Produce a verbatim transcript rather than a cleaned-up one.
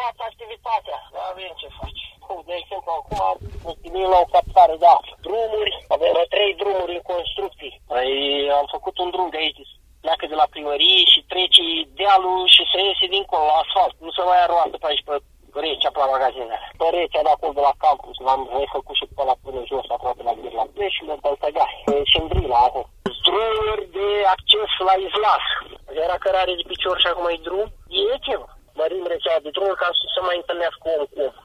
terminat activitatea. Avem ce faci. De exemplu, acum ne la o captare de apă. Drumuri, avem trei drumuri în construcții. Păi am făcut un drum de aici, pleacă de la primărie și trece dealul și se iese dincolo la asfalt. Nu se mai aroată pe aici, pe Recea, pe la magazinele. Pe Recea de acolo de la campus, l-am refăcut și pe la până jos, aproape la Birla Plec și le-am tăgat. Și în Brila, acum. Drumuri de acces la izlas. Era cărare de picior și acum e drum. E ceva. Mărim rețeaua de drumuri ca să se mai întâlnească om cu om.